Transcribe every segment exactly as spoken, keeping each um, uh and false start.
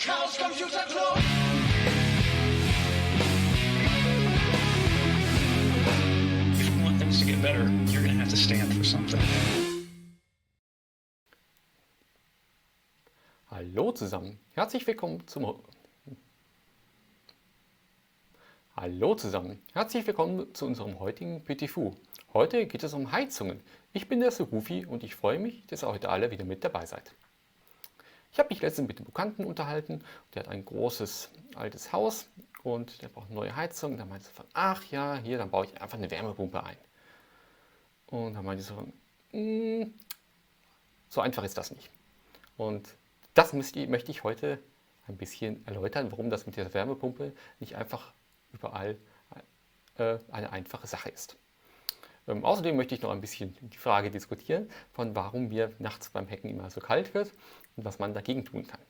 Chaos Computer Club. If you want things to get better, you're going to have to stand for something. Hallo zusammen, herzlich willkommen zum Hallo zusammen, herzlich willkommen zu unserem heutigen Petit Fou. Heute geht es um Heizungen. Ich bin der Surufi und ich freue mich, dass ihr heute alle wieder mit dabei seid. Ich habe mich letztens mit dem Bekannten unterhalten, der hat ein großes altes Haus und der braucht eine neue Heizung. Da meinte er von, ach ja, hier, dann baue ich einfach eine Wärmepumpe ein. Und dann meinte ich so, mm, so einfach ist das nicht. Und das möchte ich heute ein bisschen erläutern, warum das mit der Wärmepumpe nicht einfach überall äh, eine einfache Sache ist. Ähm, außerdem möchte ich noch ein bisschen die Frage diskutieren, von warum mir nachts beim Hacken immer so kalt wird und was man dagegen tun kann.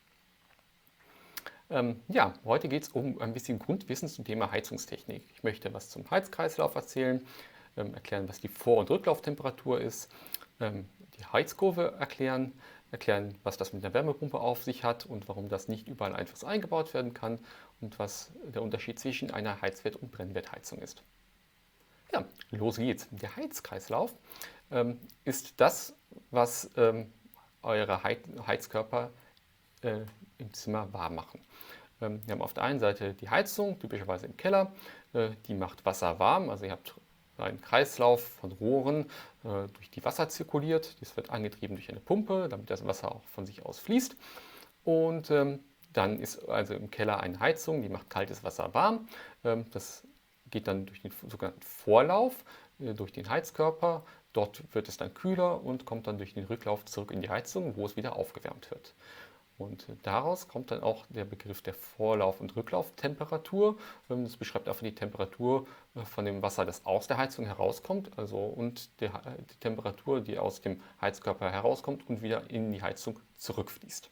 Ähm, ja, heute geht es um ein bisschen Grundwissen zum Thema Heizungstechnik. Ich möchte was zum Heizkreislauf erzählen, ähm, erklären, was die Vor- und Rücklauftemperatur ist, ähm, die Heizkurve erklären, erklären, was das mit der Wärmepumpe auf sich hat und warum das nicht überall einfach so eingebaut werden kann und was der Unterschied zwischen einer Heizwert- und Brennwertheizung ist. Ja, los geht's. Der Heizkreislauf ähm, ist das, was ähm, eure Heizkörper äh, im Zimmer warm machen. Ähm, wir haben auf der einen Seite die Heizung, typischerweise im Keller, äh, die macht Wasser warm, also ihr habt einen Kreislauf von Rohren, äh, durch die Wasser zirkuliert. Das wird angetrieben durch eine Pumpe, damit das Wasser auch von sich aus fließt. Und ähm, dann ist also im Keller eine Heizung, die macht kaltes Wasser warm. Ähm, das geht dann durch den sogenannten Vorlauf, äh, durch den Heizkörper. Dort wird es dann kühler und kommt dann durch den Rücklauf zurück in die Heizung, wo es wieder aufgewärmt wird. Und daraus kommt dann auch der Begriff der Vorlauf- und Rücklauftemperatur. Das beschreibt einfach die Temperatur von dem Wasser, das aus der Heizung herauskommt, also und die, die Temperatur, die aus dem Heizkörper herauskommt und wieder in die Heizung zurückfließt.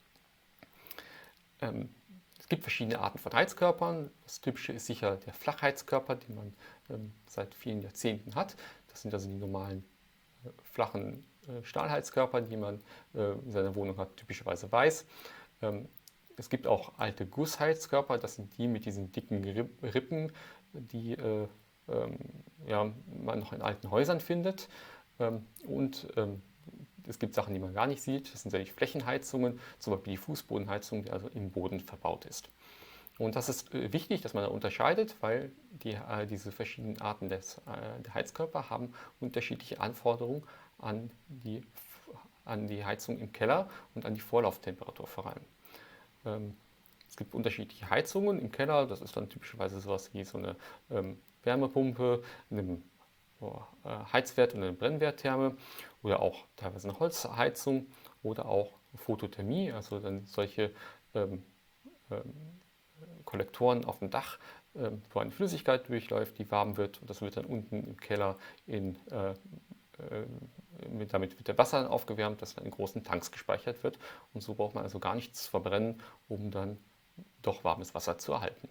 Ähm, es gibt verschiedene Arten von Heizkörpern. Das typische ist sicher der Flachheizkörper, den man ähm, seit vielen Jahrzehnten hat. Das sind also die normalen äh, flachen Stahlheizkörper, die man in seiner Wohnung hat, typischerweise weiß. Es gibt auch alte Gussheizkörper, das sind die mit diesen dicken Rippen, die ja, man noch in alten Häusern findet. Und es gibt Sachen, die man gar nicht sieht, das sind solche Flächenheizungen, zum Beispiel die Fußbodenheizung, die also im Boden verbaut ist. Und das ist wichtig, dass man da unterscheidet, weil die, äh, diese verschiedenen Arten des, äh, der Heizkörper haben unterschiedliche Anforderungen an die, an die Heizung im Keller und an die Vorlauftemperatur vor allem. Ähm, es gibt unterschiedliche Heizungen im Keller, das ist dann typischerweise sowas wie so eine ähm, Wärmepumpe, eine oh, äh, Heizwert- und eine Brennwerttherme oder auch teilweise eine Holzheizung oder auch Photothermie, also dann solche ähm, ähm, Kollektoren auf dem Dach, äh, wo eine Flüssigkeit durchläuft, die warm wird und das wird dann unten im Keller in, äh, äh, mit, damit wird der Wasser aufgewärmt, das dann in großen Tanks gespeichert wird und so braucht man also gar nichts verbrennen, um dann doch warmes Wasser zu erhalten.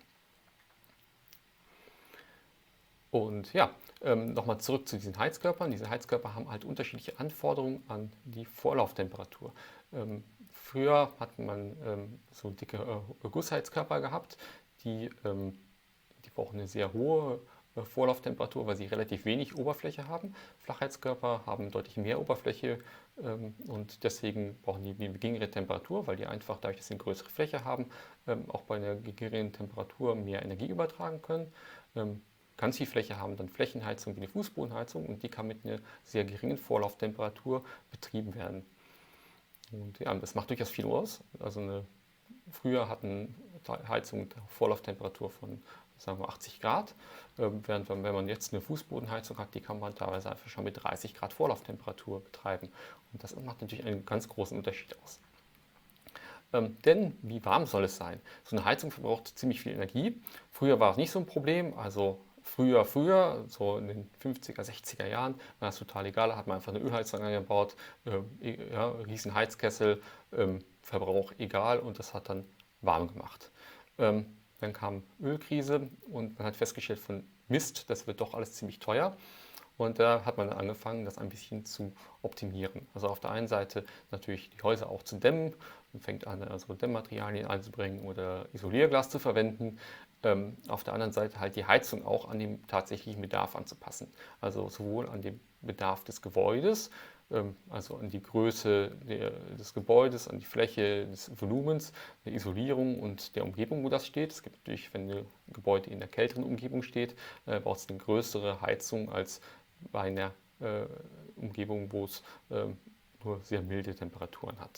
Und ja, ähm, nochmal zurück zu diesen Heizkörpern. Diese Heizkörper haben halt unterschiedliche Anforderungen an die Vorlauftemperatur. Ähm, früher hat man ähm, so dicke äh, Gussheizkörper gehabt, die, ähm, die brauchen eine sehr hohe äh, Vorlauftemperatur, weil sie relativ wenig Oberfläche haben. Flachheizkörper haben deutlich mehr Oberfläche ähm, und deswegen brauchen die eine geringere Temperatur, weil die einfach dadurch, dass sie eine größere Fläche haben, ähm, auch bei einer geringeren Temperatur mehr Energie übertragen können. Ähm, Ganz viel Fläche haben dann Flächenheizung wie eine Fußbodenheizung und die kann mit einer sehr geringen Vorlauftemperatur betrieben werden. Und ja, das macht durchaus viel aus. Also eine, früher hatten Heizungen eine Vorlauftemperatur von sagen wir achtzig Grad, während wenn man jetzt eine Fußbodenheizung hat, die kann man teilweise einfach schon mit dreißig Grad Vorlauftemperatur betreiben. Und das macht natürlich einen ganz großen Unterschied aus. Ähm, denn wie warm soll es sein? So eine Heizung verbraucht ziemlich viel Energie. Früher war es nicht so ein Problem, also früher, früher, so in den fünfziger, sechziger Jahren, war das total egal, da hat man einfach eine Ölheizung eingebaut, äh, ja, riesen Heizkessel, ähm, Verbrauch egal und das hat dann warm gemacht. Ähm, dann kam Ölkrise und man hat festgestellt von Mist, das wird doch alles ziemlich teuer. Und da hat man dann angefangen, das ein bisschen zu optimieren. Also auf der einen Seite natürlich die Häuser auch zu dämmen. Man fängt an, also Dämmmaterialien einzubringen oder Isolierglas zu verwenden. Ähm, auf der anderen Seite halt die Heizung auch an den tatsächlichen Bedarf anzupassen. Also sowohl an den Bedarf des Gebäudes, ähm, also an die Größe der, des Gebäudes, an die Fläche des Volumens, der Isolierung und der Umgebung, wo das steht. Es gibt natürlich, wenn ein Gebäude in der kälteren Umgebung steht, äh, braucht es eine größere Heizung als bei einer äh, Umgebung, wo es äh, nur sehr milde Temperaturen hat.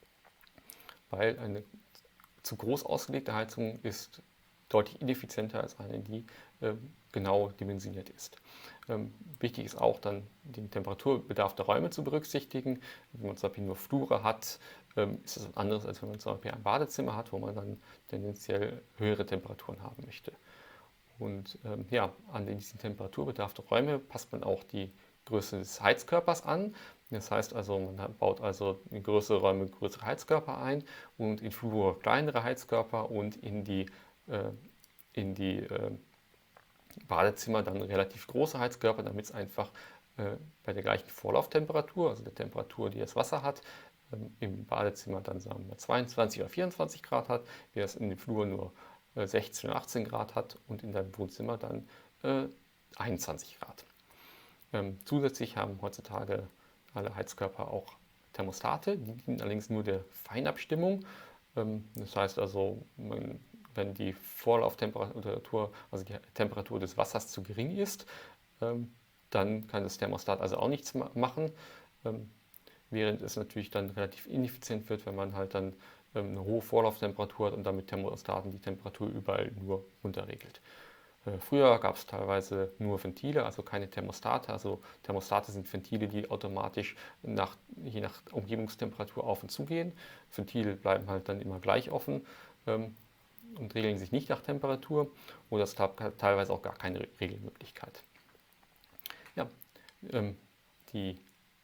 Weil eine zu groß ausgelegte Heizung ist deutlich ineffizienter als eine, die äh, genau dimensioniert ist. Ähm, wichtig ist auch dann den Temperaturbedarf der Räume zu berücksichtigen. Wenn man zum Beispiel nur Flure hat, ähm, ist das was anderes, als wenn man zum Beispiel ein Badezimmer hat, wo man dann tendenziell höhere Temperaturen haben möchte. Und ähm, ja, an diesen Temperaturbedarf der Räume passt man auch die Größe des Heizkörpers an. Das heißt also, man baut also in größere Räume größere Heizkörper ein und in Flur kleinere Heizkörper und in die, äh, in die äh, Badezimmer dann relativ große Heizkörper, damit es einfach äh, bei der gleichen Vorlauftemperatur, also der Temperatur, die das Wasser hat, ähm, im Badezimmer dann sagen wir zweiundzwanzig oder vierundzwanzig Grad hat, wie das in den Flur nur äh, sechzehn oder achtzehn Grad hat und in deinem Wohnzimmer dann äh, einundzwanzig Grad. Ähm, zusätzlich haben heutzutage alle Heizkörper auch Thermostate, die dienen allerdings nur der Feinabstimmung. Ähm, das heißt also, man, wenn die Vorlauftemperatur, also die Temperatur des Wassers zu gering ist, ähm, dann kann das Thermostat also auch nichts ma machen, ähm, während es natürlich dann relativ ineffizient wird, wenn man halt dann ähm, eine hohe Vorlauftemperatur hat und dann mit Thermostaten die Temperatur überall nur runterregelt. Äh, Früher gab es teilweise nur Ventile, also keine Thermostate. Also Thermostate sind Ventile, die automatisch nach, je nach Umgebungstemperatur auf und zu gehen. Ventile bleiben halt dann immer gleich offen ähm, und regeln sich nicht nach Temperatur oder es gab teilweise auch gar keine Regelmöglichkeit. Ja, ähm, die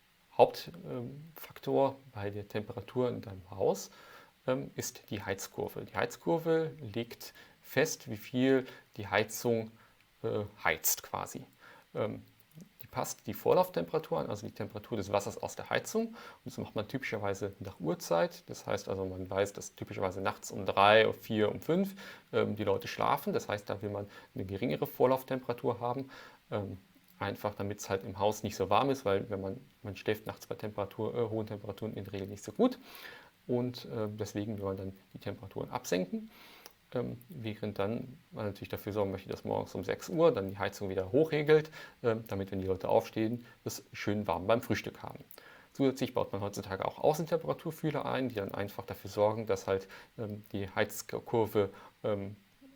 Hauptfaktor bei der Temperatur in deinem Haus ähm, ist die Heizkurve. Die Heizkurve legt fest, wie viel die Heizung äh, heizt quasi. Ähm, die passt die Vorlauftemperatur an, also die Temperatur des Wassers aus der Heizung. Und das macht man typischerweise nach Uhrzeit. Das heißt also, man weiß, dass typischerweise nachts um drei, um vier, um fünf ähm, die Leute schlafen. Das heißt, da will man eine geringere Vorlauftemperatur haben. Ähm, Einfach damit es halt im Haus nicht so warm ist, weil wenn man, man schläft nachts bei Temperatur, äh, hohen Temperaturen in der Regel nicht so gut. Und äh, deswegen will man dann die Temperaturen absenken. Ähm, während dann man natürlich dafür sorgen möchte, dass morgens um sechs Uhr dann die Heizung wieder hochregelt, äh, damit, wenn die Leute aufstehen, es schön warm beim Frühstück haben. Zusätzlich baut man heutzutage auch Außentemperaturfühler ein, die dann einfach dafür sorgen, dass halt ähm, die Heizkurve ähm,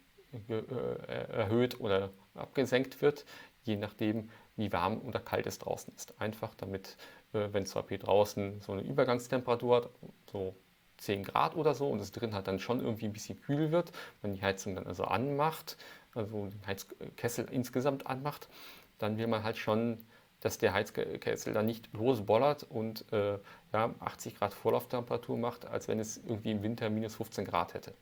erhöht oder abgesenkt wird, je nachdem, wie warm oder kalt es draußen ist. Einfach damit, äh, wenn zum Beispiel draußen so eine Übergangstemperatur hat, so zehn Grad oder so, und es drin halt dann schon irgendwie ein bisschen kühl wird, wenn die Heizung dann also anmacht, also den Heizkessel insgesamt anmacht, dann will man halt schon, dass der Heizkessel dann nicht losbollert und äh, ja, achtzig Grad Vorlauftemperatur macht, als wenn es irgendwie im Winter minus fünfzehn Grad hätte.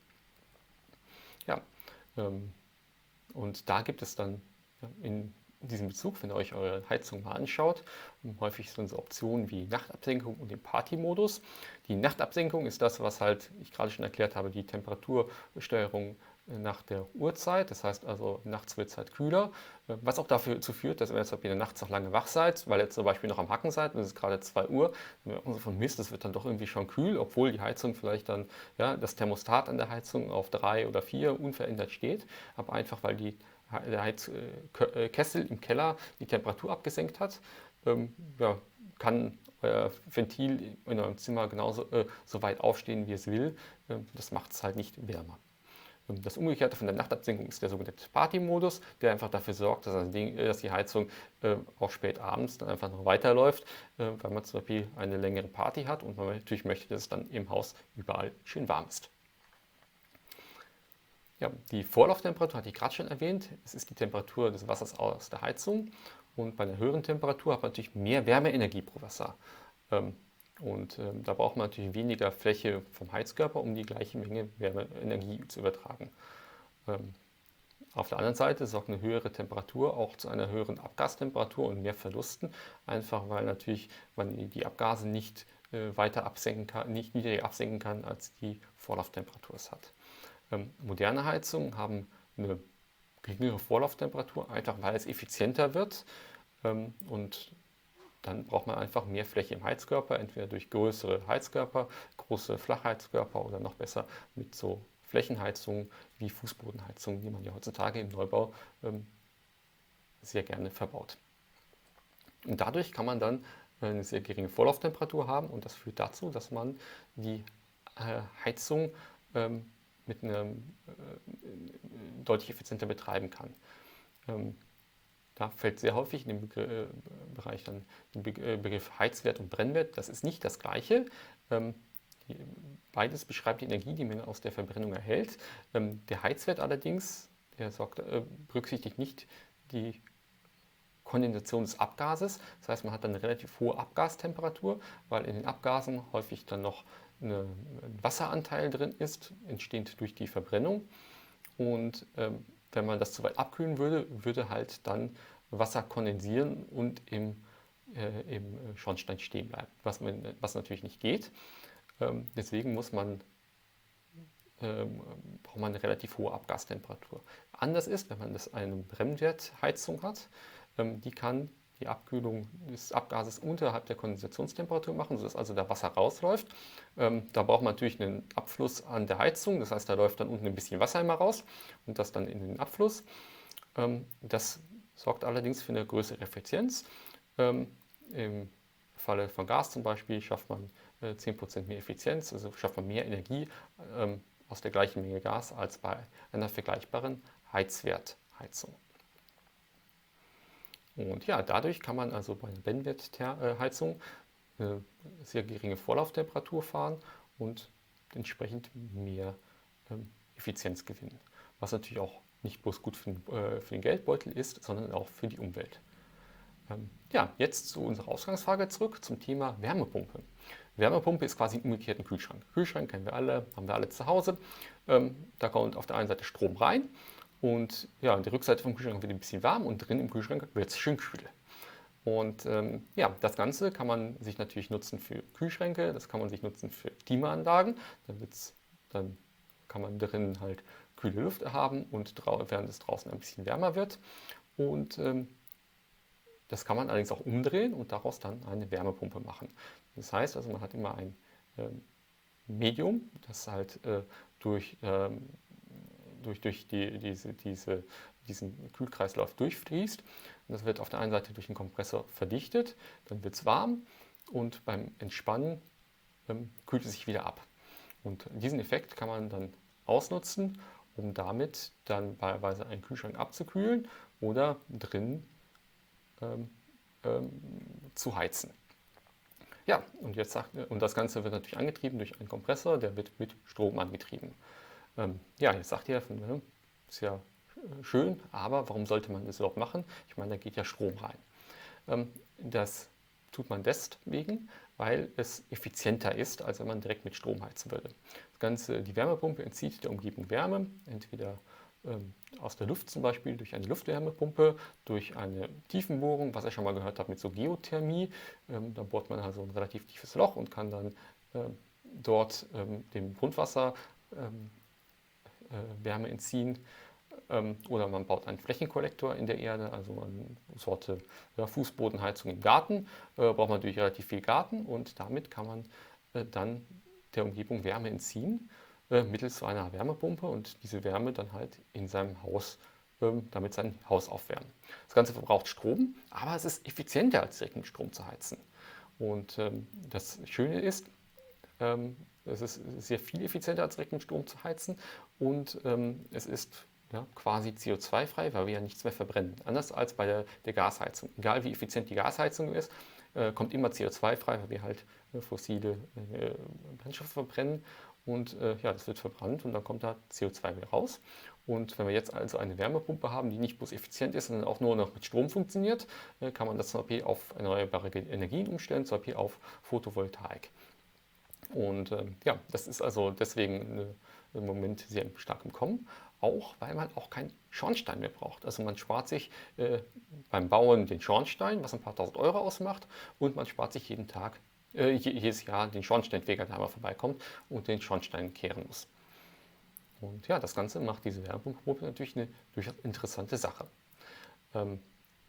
Ja, ähm, und da gibt es dann ja, in diesem Bezug, wenn ihr euch eure Heizung mal anschaut, häufig sind so Optionen wie Nachtabsenkung und den Partymodus. Die Nachtabsenkung ist das, was halt ich gerade schon erklärt habe, die Temperatursteuerung nach der Uhrzeit. Das heißt also, nachts wird es halt kühler, was auch dazu führt, dass ihr jetzt nachts noch lange wach seid, weil ihr zum Beispiel noch am Hacken seid und es ist gerade zwei Uhr. Und wir von Mist, es wird dann doch irgendwie schon kühl, obwohl die Heizung vielleicht dann, ja, das Thermostat an der Heizung auf drei oder vier unverändert steht, aber einfach weil die der Heizkessel im Keller die Temperatur abgesenkt hat, ähm, ja, kann euer Ventil in eurem Zimmer genauso äh, so weit aufstehen, wie es will. Ähm, das macht es halt nicht wärmer. Ähm, das Umgekehrte von der Nachtabsenkung ist der sogenannte Partymodus, der einfach dafür sorgt, dass, das Ding, dass die Heizung äh, auch spät abends dann einfach noch weiterläuft, äh, weil man zum Beispiel eine längere Party hat und man natürlich möchte, dass es dann im Haus überall schön warm ist. Ja, die Vorlauftemperatur hatte ich gerade schon erwähnt. Es ist die Temperatur des Wassers aus der Heizung. Und bei einer höheren Temperatur hat man natürlich mehr Wärmeenergie pro Wasser. Ähm, und ähm, da braucht man natürlich weniger Fläche vom Heizkörper, um die gleiche Menge Wärmeenergie zu übertragen. Ähm, Auf der anderen Seite sorgt eine höhere Temperatur auch zu einer höheren Abgastemperatur und mehr Verlusten, einfach weil natürlich man die Abgase nicht äh, weiter absenken kann, nicht niedriger absenken kann, als die Vorlauftemperatur es hat. Ähm, moderne Heizungen haben eine geringere Vorlauftemperatur, einfach weil es effizienter wird ähm, und dann braucht man einfach mehr Fläche im Heizkörper, entweder durch größere Heizkörper, große Flachheizkörper oder noch besser mit so Flächenheizungen wie Fußbodenheizungen, die man ja heutzutage im Neubau ähm, sehr gerne verbaut. Und dadurch kann man dann eine sehr geringe Vorlauftemperatur haben und das führt dazu, dass man die äh, Heizung ähm, mit einem äh, deutlich effizienter betreiben kann. Ähm, Da fällt sehr häufig in dem Begr äh, Bereich dann der Be äh, Begriff Heizwert und Brennwert. Das ist nicht das Gleiche. Ähm, die, beides beschreibt die Energie, die man aus der Verbrennung erhält. Ähm, der Heizwert allerdings, der sorgt, äh, berücksichtigt nicht die Kondensation des Abgases. Das heißt, man hat dann eine relativ hohe Abgastemperatur, weil in den Abgasen häufig dann noch eine, ein Wasseranteil drin ist, entstehend durch die Verbrennung. Und ähm, wenn man das zu weit abkühlen würde, würde halt dann Wasser kondensieren und im, äh, im Schornstein stehen bleiben, was, man, was natürlich nicht geht. Ähm, deswegen muss man, ähm, braucht man eine relativ hohe Abgastemperatur. Anders ist, wenn man das eine Brennwertheizung hat, ähm, die kann die Abkühlung des Abgases unterhalb der Kondensationstemperatur machen, sodass also da Wasser rausläuft. Ähm, da braucht man natürlich einen Abfluss an der Heizung, das heißt, da läuft dann unten ein bisschen Wasser immer raus und das dann in den Abfluss. Ähm, das sorgt allerdings für eine größere Effizienz. Ähm, Im Falle von Gas zum Beispiel schafft man äh, zehn Prozent mehr Effizienz, also schafft man mehr Energie ähm, aus der gleichen Menge Gas als bei einer vergleichbaren Heizwertheizung. Und ja, dadurch kann man also bei einer Brennwertheizung eine sehr geringe Vorlauftemperatur fahren und entsprechend mehr ähm, Effizienz gewinnen. Was natürlich auch nicht bloß gut für den, äh, für den Geldbeutel ist, sondern auch für die Umwelt. Ähm, ja, jetzt zu unserer Ausgangsfrage zurück zum Thema Wärmepumpe. Wärmepumpe ist quasi ein umgekehrter Kühlschrank. Kühlschrank kennen wir alle, haben wir alle zu Hause. Ähm, da kommt auf der einen Seite Strom rein und ja, die Rückseite vom Kühlschrank wird ein bisschen warm und drin im Kühlschrank wird es schön kühl. Und ähm, ja, das Ganze kann man sich natürlich nutzen für Kühlschränke, das kann man sich nutzen für Klimaanlagen. Dann, wird's, dann kann man drinnen halt kühle Luft haben und während es draußen ein bisschen wärmer wird. Und ähm, das kann man allerdings auch umdrehen und daraus dann eine Wärmepumpe machen. Das heißt also, man hat immer ein ähm, Medium, das halt äh, durch, ähm, durch, durch die, diese, diese, diesen Kühlkreislauf durchfließt. Und das wird auf der einen Seite durch den Kompressor verdichtet, dann wird es warm und beim Entspannen ähm, kühlt es sich wieder ab. Und diesen Effekt kann man dann ausnutzen, um damit dann wahlweise einen Kühlschrank abzukühlen oder drin ähm, ähm, zu heizen. Ja, und, jetzt sagt, und das Ganze wird natürlich angetrieben durch einen Kompressor, der wird mit Strom angetrieben. Ähm, ja, jetzt sagt ihr, ne, ist ja schön, aber warum sollte man das überhaupt machen? Ich meine, da geht ja Strom rein. Ähm, das tut man deswegen, weil es effizienter ist, als wenn man direkt mit Strom heizen würde. Das Ganze, die Wärmepumpe entzieht der Umgebung Wärme, entweder ähm, aus der Luft zum Beispiel durch eine Luftwärmepumpe, durch eine Tiefenbohrung, was ihr schon mal gehört habt mit so Geothermie. Ähm, da bohrt man also ein relativ tiefes Loch und kann dann ähm, dort ähm, dem Grundwasser ähm, äh, Wärme entziehen. Ähm, oder man baut einen Flächenkollektor in der Erde, also eine Sorte ja, Fußbodenheizung im Garten. Äh, braucht man natürlich relativ viel Garten und damit kann man äh, dann der Umgebung Wärme entziehen äh, mittels einer Wärmepumpe und diese Wärme dann halt in seinem Haus, ähm, damit sein Haus aufwärmen. Das Ganze verbraucht Strom, aber es ist effizienter als direkt mit Strom zu heizen. Und ähm, das Schöne ist, ähm, es ist sehr viel effizienter als direkt mit Strom zu heizen und ähm, es ist ja, quasi C O zwei frei, weil wir ja nichts mehr verbrennen. Anders als bei der, der Gasheizung. Egal wie effizient die Gasheizung ist, äh, kommt immer C O zwei frei, weil wir halt äh, fossile äh, Brennstoffe verbrennen und äh, ja, das wird verbrannt und dann kommt da C O zwei wieder raus. Und wenn wir jetzt also eine Wärmepumpe haben, die nicht bloß effizient ist, sondern auch nur noch mit Strom funktioniert, äh, kann man das zum Beispiel auf erneuerbare Energien umstellen, zum Beispiel auf Photovoltaik. Und äh, ja, das ist also deswegen eine, im Moment sehr stark im Kommen. auch weil man auch keinen Schornstein mehr braucht. Also man spart sich äh, beim Bauen den Schornstein, was ein paar tausend Euro ausmacht, und man spart sich jeden Tag, äh, jedes Jahr den Schornsteinfeger, der einmal vorbeikommt und den Schornstein kehren muss. Und ja, das Ganze macht diese Wärmepumpe natürlich eine durchaus interessante Sache. Ähm,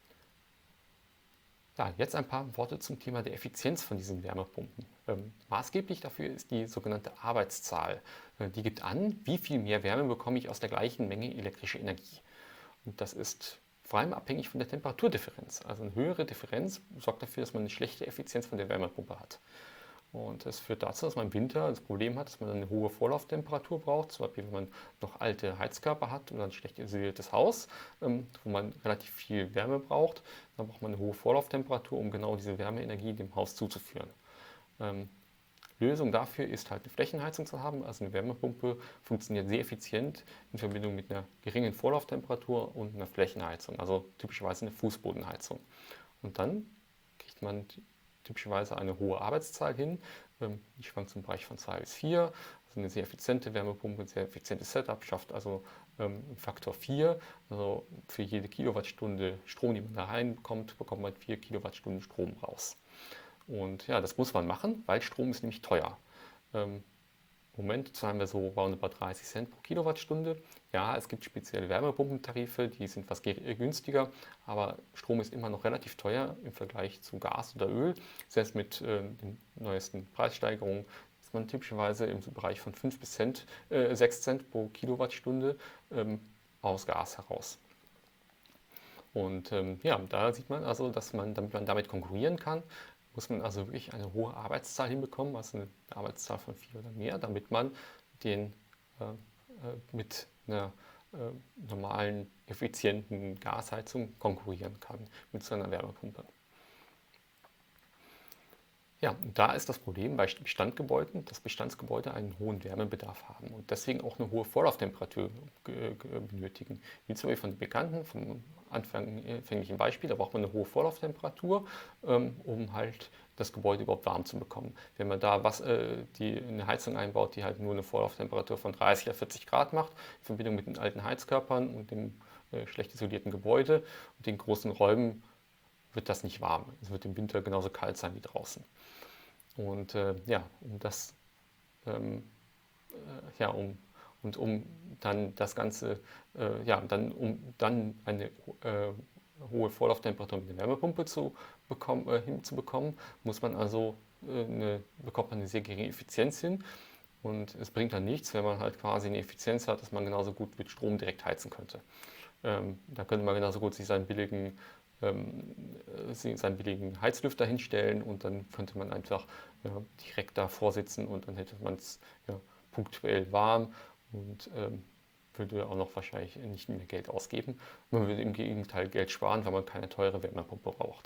ja, jetzt ein paar Worte zum Thema der Effizienz von diesen Wärmepumpen. Ähm, maßgeblich dafür ist die sogenannte Arbeitszahl. Äh, die gibt an, wie viel mehr Wärme bekomme ich aus der gleichen Menge elektrischer Energie. Und das ist vor allem abhängig von der Temperaturdifferenz. Also eine höhere Differenz sorgt dafür, dass man eine schlechte Effizienz von der Wärmepumpe hat. Und das führt dazu, dass man im Winter das Problem hat, dass man eine hohe Vorlauftemperatur braucht. Zum Beispiel, wenn man noch alte Heizkörper hat oder ein schlecht isoliertes Haus, ähm, wo man relativ viel Wärme braucht, dann braucht man eine hohe Vorlauftemperatur, um genau diese Wärmeenergie dem Haus zuzuführen. Ähm, Lösung dafür ist halt eine Flächenheizung zu haben. Also eine Wärmepumpe funktioniert sehr effizient in Verbindung mit einer geringen Vorlauftemperatur und einer Flächenheizung, also typischerweise eine Fußbodenheizung. Und dann kriegt man typischerweise eine hohe Arbeitszahl hin. Die schwankt zum Bereich von zwei bis vier. Also eine sehr effiziente Wärmepumpe, ein sehr effizientes Setup schafft also ähm, Faktor vier. Also für jede Kilowattstunde Strom, die man da reinbekommt, bekommt man vier Kilowattstunden Strom raus. Und ja, das muss man machen, weil Strom ist nämlich teuer. Ähm, Im Moment zahlen wir so roundabout dreißig Cent pro Kilowattstunde. Ja, es gibt spezielle Wärmepumpentarife, die sind was günstiger, aber Strom ist immer noch relativ teuer im Vergleich zu Gas oder Öl. Selbst mit äh, den neuesten Preissteigerungen ist man typischerweise im Bereich von fünf bis Cent, äh, sechs Cent pro Kilowattstunde ähm, aus Gas heraus. Und ähm, ja, da sieht man also, dass man, damit man damit konkurrieren kann, muss man also wirklich eine hohe Arbeitszahl hinbekommen, also eine Arbeitszahl von vier oder mehr, damit man den äh, äh, mit einer äh, normalen, effizienten Gasheizung konkurrieren kann, mit so einer Wärmepumpe. Ja, und da ist das Problem bei Bestandsgebäuden, dass Bestandsgebäude einen hohen Wärmebedarf haben und deswegen auch eine hohe Vorlauftemperatur benötigen. Wie zum Beispiel von den Bekannten, vom anfänglichen Beispiel, da braucht man eine hohe Vorlauftemperatur, ähm, um halt das Gebäude überhaupt warm zu bekommen. Wenn man da was, äh, die, eine Heizung einbaut, die halt nur eine Vorlauftemperatur von dreißig oder vierzig Grad macht, in Verbindung mit den alten Heizkörpern und dem äh, schlecht isolierten Gebäude und den großen Räumen, wird das nicht warm. Es wird im Winter genauso kalt sein wie draußen. Und äh, ja, um das, ähm, äh, ja, um, und um dann das Ganze, äh, ja, dann, um dann eine äh, hohe Vorlauftemperatur mit der Wärmepumpe zu bekommen, äh, hinzubekommen, muss man also, äh, eine, bekommt man eine sehr geringe Effizienz hin. Und es bringt dann nichts, wenn man halt quasi eine Effizienz hat, dass man genauso gut mit Strom direkt heizen könnte. Ähm, da könnte man genauso gut sich seinen billigen ähm, seinen billigen Heizlüfter hinstellen und dann könnte man einfach ja, direkt davor sitzen und dann hätte man es ja, punktuell warm und ähm, würde auch noch wahrscheinlich nicht mehr Geld ausgeben. Man würde im Gegenteil Geld sparen, weil man keine teure Wärmepumpe braucht.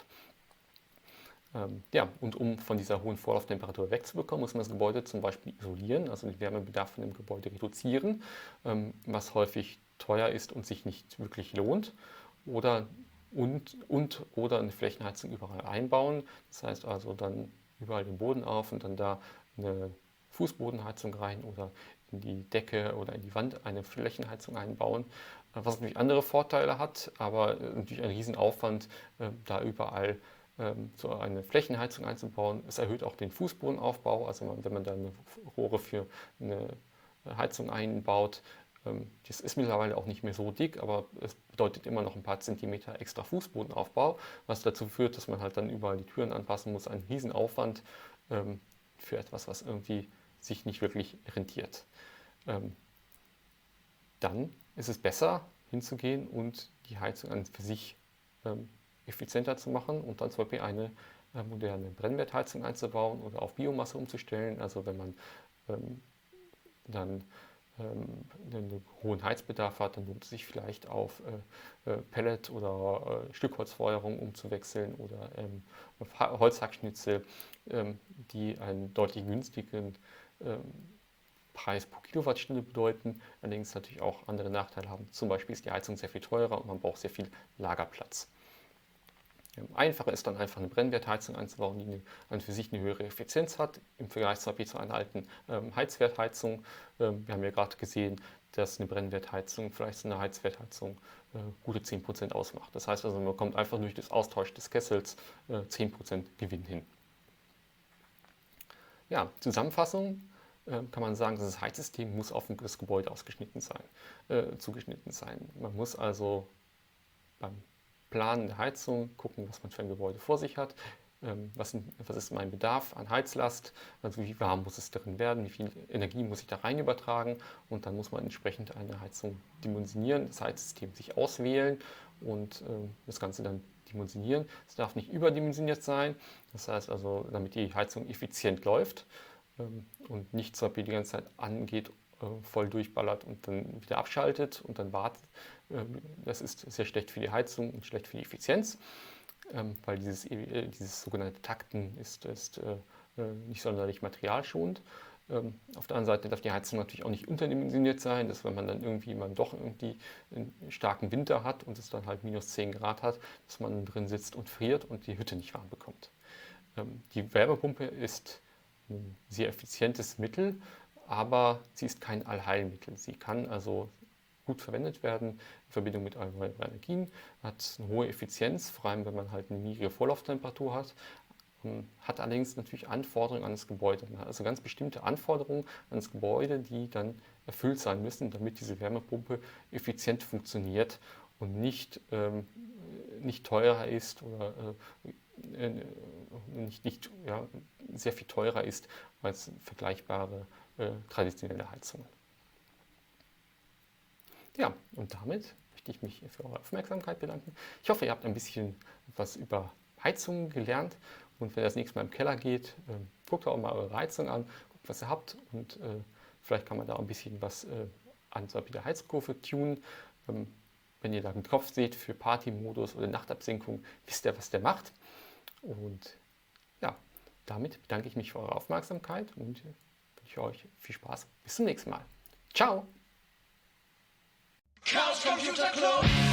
Ähm, ja, und um von dieser hohen Vorlauftemperatur wegzubekommen, muss man das Gebäude zum Beispiel isolieren, also den Wärmebedarf von dem Gebäude reduzieren, ähm, was häufig teuer ist und sich nicht wirklich lohnt. Oder und, und oder eine Flächenheizung überall einbauen. Das heißt also dann überall den Boden auf und dann da eine Fußbodenheizung rein oder in die Decke oder in die Wand eine Flächenheizung einbauen, was natürlich andere Vorteile hat, aber natürlich ein Riesenaufwand, da überall so eine Flächenheizung einzubauen. Es erhöht auch den Fußbodenaufbau, also wenn man da eine Rohre für eine Heizung einbaut. Das ist mittlerweile auch nicht mehr so dick, aber es bedeutet immer noch ein paar Zentimeter extra Fußbodenaufbau, was dazu führt, dass man halt dann überall die Türen anpassen muss. Ein Riesenaufwand ähm, für etwas, was irgendwie sich nicht wirklich rentiert. Ähm, dann ist es besser hinzugehen und die Heizung an für sich ähm, effizienter zu machen und dann zum Beispiel eine äh, moderne Brennwertheizung einzubauen oder auf Biomasse umzustellen. Also wenn man ähm, dann einen hohen Heizbedarf hat, dann lohnt es sich vielleicht auf äh, Pellet- oder äh, Stückholzfeuerung umzuwechseln oder ähm, auf ha Holzhackschnitzel, ähm, die einen deutlich günstigen ähm, Preis pro Kilowattstunde bedeuten, allerdings natürlich auch andere Nachteile haben. Zum Beispiel ist die Heizung sehr viel teurer und man braucht sehr viel Lagerplatz. Einfacher ist dann einfach eine Brennwertheizung einzubauen, die eine, an für sich eine höhere Effizienz hat, im Vergleich zum Beispiel zu einer alten ähm, Heizwertheizung. Ähm, wir haben ja gerade gesehen, dass eine Brennwertheizung, vielleicht so eine Heizwertheizung, äh, gute zehn Prozent ausmacht. Das heißt also, man bekommt einfach durch das Austausch des Kessels äh, zehn Prozent Gewinn hin. Ja, Zusammenfassung äh, kann man sagen, das Heizsystem muss auf das Gebäude ausgeschnitten sein, äh, zugeschnitten sein. Man muss also beim Planen der Heizung gucken, was man für ein Gebäude vor sich hat, ähm, was, was ist mein Bedarf an Heizlast, also wie warm muss es darin werden, wie viel Energie muss ich da rein übertragen, und dann muss man entsprechend eine Heizung dimensionieren, das Heizsystem sich auswählen und äh, das Ganze dann dimensionieren. Es darf nicht überdimensioniert sein, das heißt also, damit die Heizung effizient läuft ähm, und nicht zum Beispiel die ganze Zeit angeht, äh, voll durchballert und dann wieder abschaltet und dann wartet. Ähm, das ist sehr schlecht für die Heizung und schlecht für die Effizienz, ähm, weil dieses, äh, dieses sogenannte Takten ist, ist äh, nicht sonderlich materialschonend. Ähm, auf der anderen Seite darf die Heizung natürlich auch nicht unterdimensioniert sein, dass wenn man dann irgendwie man doch irgendwie einen starken Winter hat und es dann halt minus zehn Grad hat, dass man drin sitzt und friert und die Hütte nicht warm bekommt. Ähm, die Wärmepumpe ist ein sehr effizientes Mittel, aber sie ist kein Allheilmittel. Sie kann also gut verwendet werden in Verbindung mit erneuerbaren Energien, hat eine hohe Effizienz, vor allem wenn man halt eine niedrige Vorlauftemperatur hat, hat allerdings natürlich Anforderungen an das Gebäude. Man hat also ganz bestimmte Anforderungen an das Gebäude, die dann erfüllt sein müssen, damit diese Wärmepumpe effizient funktioniert und nicht, ähm, nicht teurer ist oder äh, nicht, nicht ja, sehr viel teurer ist als vergleichbare äh, traditionelle Heizungen. Ja, und damit möchte ich mich für eure Aufmerksamkeit bedanken. Ich hoffe, ihr habt ein bisschen was über Heizungen gelernt, und wenn ihr das nächste Mal im Keller geht, äh, guckt auch mal eure Heizung an, guckt, was ihr habt, und äh, vielleicht kann man da ein bisschen was äh, an so der Heizkurve tunen. Ähm, wenn ihr da einen Kopf seht für Partymodus oder Nachtabsenkung, wisst ihr, was der macht. Und ja, damit bedanke ich mich für eure Aufmerksamkeit und wünsche euch viel Spaß. Bis zum nächsten Mal. Ciao! Chaos Computer Club.